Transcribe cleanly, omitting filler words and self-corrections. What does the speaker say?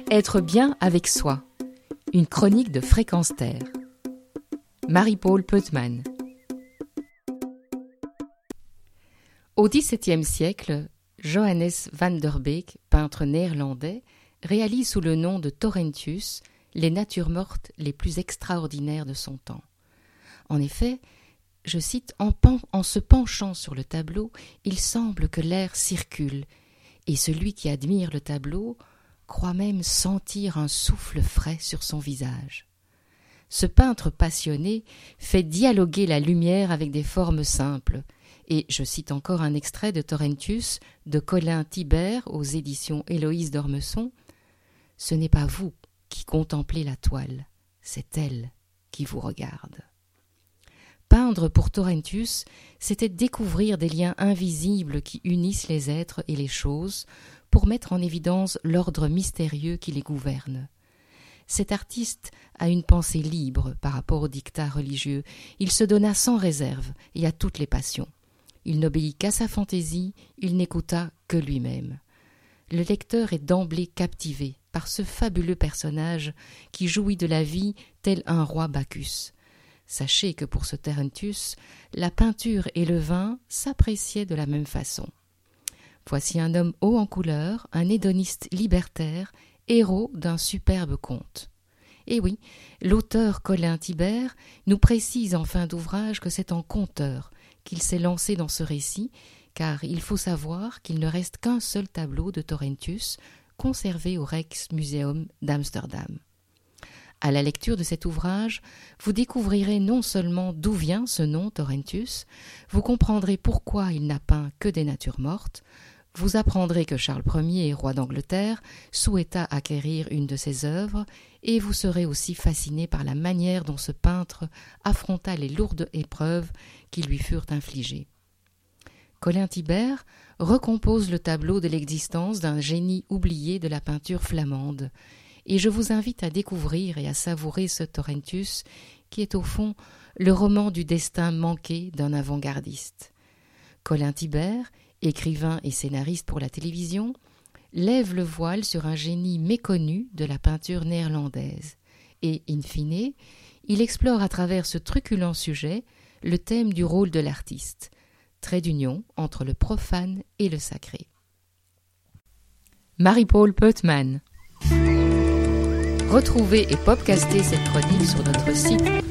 Être bien avec soi. Une chronique de Fréquence Terre. Marie-Paule Peutemann. Au XVIIe siècle, Johannes van der Beek, peintre néerlandais, réalise sous le nom de Torrentius les natures mortes les plus extraordinaires de son temps. En effet, je cite, en se penchant sur le tableau, il semble que l'air circule, et celui qui admire le tableau croit même sentir un souffle frais sur son visage. Ce peintre passionné fait dialoguer la lumière avec des formes simples, et je cite encore un extrait de Torrentius de Colin Thibert aux éditions Héloïse d'Ormesson. « Ce n'est pas vous qui contemplez la toile, c'est elle qui vous regarde. » Peindre pour Torrentius, c'était découvrir des liens invisibles qui unissent les êtres et les choses pour mettre en évidence l'ordre mystérieux qui les gouverne. Cet artiste a une pensée libre par rapport aux dictats religieux. Il se donna sans réserve et à toutes les passions. Il n'obéit qu'à sa fantaisie, il n'écouta que lui-même. Le lecteur est d'emblée captivé par ce fabuleux personnage qui jouit de la vie tel un roi Bacchus. Sachez que pour ce Torrentius, la peinture et le vin s'appréciaient de la même façon. Voici un homme haut en couleur, un hédoniste libertaire, héros d'un superbe conte. Et oui, l'auteur Colin Thibert nous précise en fin d'ouvrage que c'est en conteur qu'il s'est lancé dans ce récit, car il faut savoir qu'il ne reste qu'un seul tableau de Torrentius conservé au Rijksmuseum d'Amsterdam. À la lecture de cet ouvrage, vous découvrirez non seulement d'où vient ce nom Torrentius, vous comprendrez pourquoi il n'a peint que des natures mortes, vous apprendrez que Charles Ier, roi d'Angleterre, souhaita acquérir une de ses œuvres, et vous serez aussi fasciné par la manière dont ce peintre affronta les lourdes épreuves qui lui furent infligées. Colin Thibert recompose le tableau de l'existence d'un génie oublié de la peinture flamande, et je vous invite à découvrir et à savourer ce Torrentius qui est au fond le roman du destin manqué d'un avant-gardiste. Colin Thibert, écrivain et scénariste pour la télévision, lève le voile sur un génie méconnu de la peinture néerlandaise et, in fine, il explore à travers ce truculent sujet le thème du rôle de l'artiste, trait d'union entre le profane et le sacré. Marie-Paule Peutemann. Retrouvez et podcastez cette chronique sur notre site